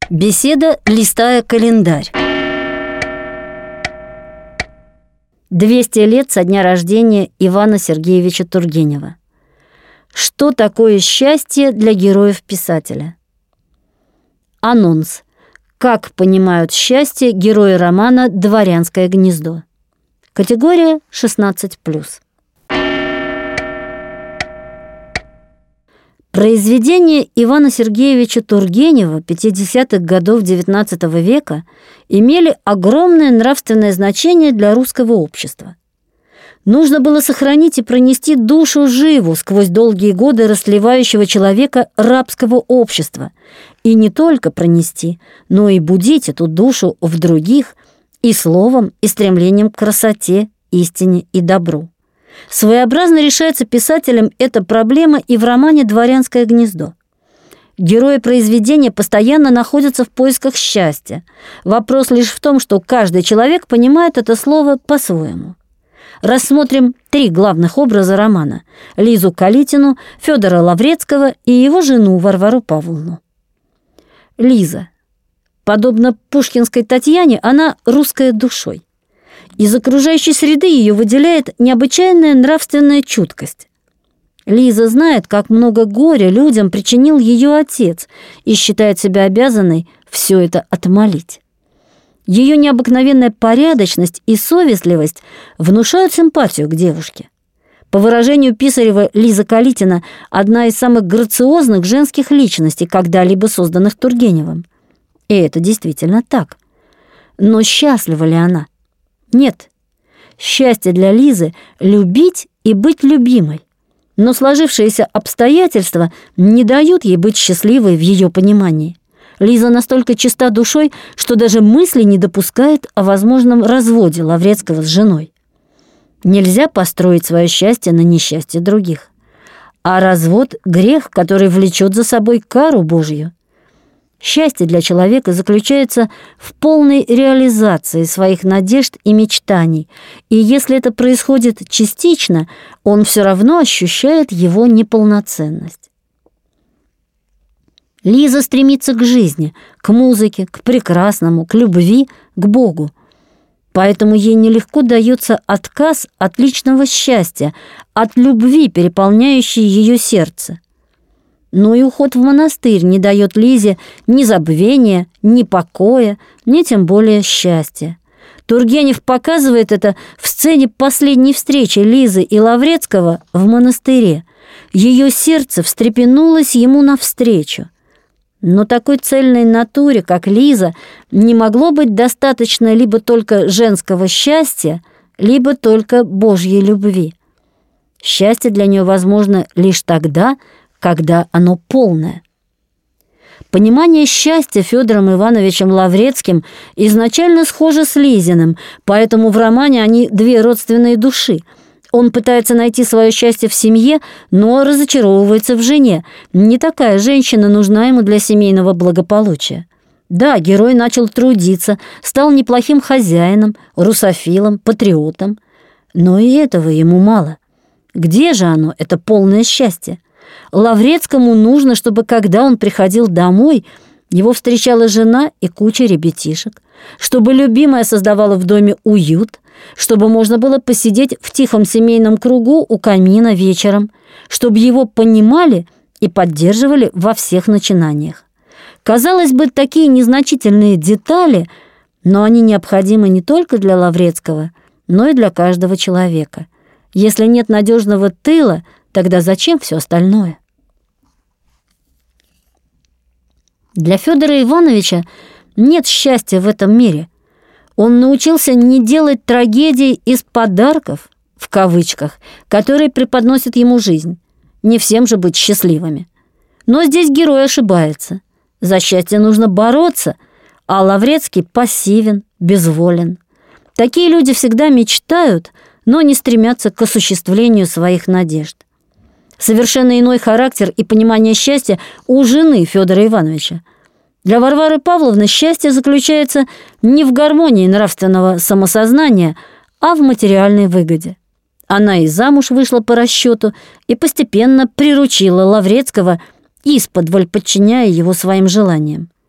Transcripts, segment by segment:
Беседа, листая календарь. 200 лет со дня рождения Ивана Сергеевича Тургенева. Что такое счастье для героев-писателя? Анонс. Как понимают счастье герои романа «Дворянское гнездо». Категория 16+. Произведения Ивана Сергеевича Тургенева 50-х годов XIX века имели огромное нравственное значение для русского общества. Нужно было сохранить и пронести душу живу сквозь долгие годы расслевающего человека рабского общества, и не только пронести, но и будить эту душу в других и словом, и стремлением к красоте, истине и добру. Своеобразно решается писателем эта проблема и в романе «Дворянское гнездо». Герои произведения постоянно находятся в поисках счастья. Вопрос лишь в том, что каждый человек понимает это слово по-своему. Рассмотрим 3 главных образа романа: Лизу Калитину, Федора Лаврецкого и его жену Варвару Павловну. Лиза. Подобно пушкинской Татьяне, она русская душой. Из окружающей среды ее выделяет необычайная нравственная чуткость. Лиза знает, как много горя людям причинил ее отец, и считает себя обязанной все это отмолить. Ее необыкновенная порядочность и совестливость внушают симпатию к девушке. По выражению Писарева, Лиза Калитина – одна из самых грациозных женских личностей, когда-либо созданных Тургеневым. И это действительно так. Но счастлива ли она? Нет. Счастье для Лизы – любить и быть любимой. Но сложившиеся обстоятельства не дают ей быть счастливой в ее понимании. Лиза настолько чиста душой, что даже мысли не допускает о возможном разводе Лаврецкого с женой. Нельзя построить свое счастье на несчастье других. А развод – грех, который влечет за собой кару Божью. Счастье для человека заключается в полной реализации своих надежд и мечтаний, и если это происходит частично, он все равно ощущает его неполноценность. Лиза стремится к жизни, к музыке, к прекрасному, к любви, к Богу. Поэтому ей нелегко дается отказ от личного счастья, от любви, переполняющей ее сердце. Но и уход в монастырь не дает Лизе ни забвения, ни покоя, ни тем более счастья. Тургенев показывает это в сцене последней встречи Лизы и Лаврецкого в монастыре. Ее сердце встрепенулось ему навстречу. Но такой цельной натуре, как Лиза, не могло быть достаточно либо только женского счастья, либо только Божьей любви. Счастье для нее возможно лишь тогда, когда оно полное. Понимание счастья Федором Ивановичем Лаврецким изначально схоже с Лизиным, поэтому в романе они 2 родственные души. Он пытается найти свое счастье в семье, но разочаровывается в жене. Не такая женщина нужна ему для семейного благополучия. Да, герой начал трудиться, стал неплохим хозяином, русофилом, патриотом. Но и этого ему мало. Где же оно, это полное счастье? Лаврецкому нужно, чтобы, когда он приходил домой, его встречала жена и куча ребятишек, чтобы любимая создавала в доме уют, чтобы можно было посидеть в тихом семейном кругу у камина вечером, чтобы его понимали и поддерживали во всех начинаниях. Казалось бы, такие незначительные детали, но они необходимы не только для Лаврецкого, но и для каждого человека. Если нет надежного тыла, тогда зачем все остальное? Для Федора Ивановича нет счастья в этом мире. Он научился не делать трагедий из «подарков», в кавычках, которые преподносит ему жизнь. Не всем же быть счастливыми. Но здесь герой ошибается. За счастье нужно бороться, а Лаврецкий пассивен, безволен. Такие люди всегда мечтают, но не стремятся к осуществлению своих надежд. Совершенно иной характер и понимание счастья у жены Федора Ивановича. Для Варвары Павловны счастье заключается не в гармонии нравственного самосознания, а в материальной выгоде. Она и замуж вышла по расчету и постепенно приручила Лаврецкого, исподволь подчиняя его своим желаниям.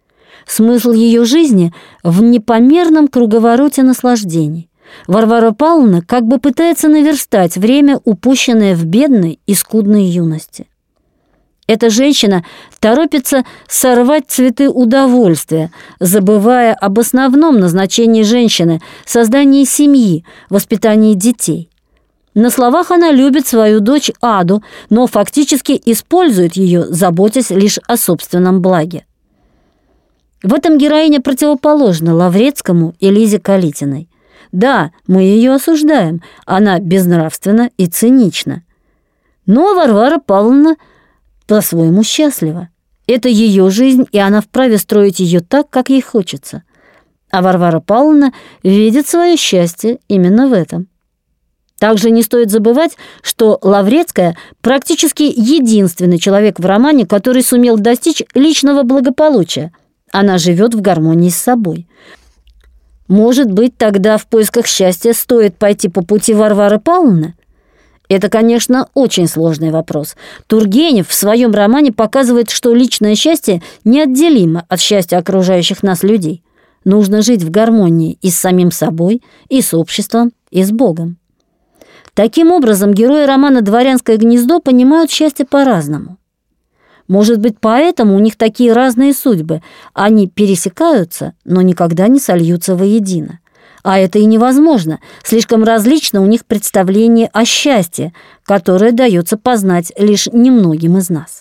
Смысл ее жизни в непомерном круговороте наслаждений. Варвара Павловна как бы пытается наверстать время, упущенное в бедной и скудной юности. Эта женщина торопится сорвать цветы удовольствия, забывая об основном назначении женщины – создании семьи, воспитании детей. На словах она любит свою дочь Аду, но фактически использует ее, заботясь лишь о собственном благе. В этом героиня противоположна Лаврецкому и Лизе Калитиной. Да, мы ее осуждаем, она безнравственна и цинична. Но Варвара Павловна по-своему счастлива. Это ее жизнь, и она вправе строить ее так, как ей хочется. А Варвара Павловна видит свое счастье именно в этом. Также не стоит забывать, что Лаврецкая практически единственный человек в романе, который сумел достичь личного благополучия. Она живет в гармонии с собой. Может быть, тогда в поисках счастья стоит пойти по пути Варвары Павловны? Это, конечно, очень сложный вопрос. Тургенев в своем романе показывает, что личное счастье неотделимо от счастья окружающих нас людей. Нужно жить в гармонии и с самим собой, и с обществом, и с Богом. Таким образом, герои романа «Дворянское гнездо» понимают счастье по-разному. Может быть, поэтому у них такие разные судьбы. Они пересекаются, но никогда не сольются воедино. А это и невозможно. Слишком различно у них представление о счастье, которое дается познать лишь немногим из нас.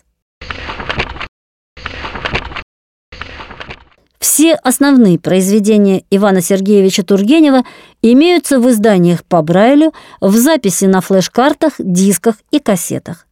Все основные произведения Ивана Сергеевича Тургенева имеются в изданиях по Брайлю, в записи на флеш-картах, дисках и кассетах.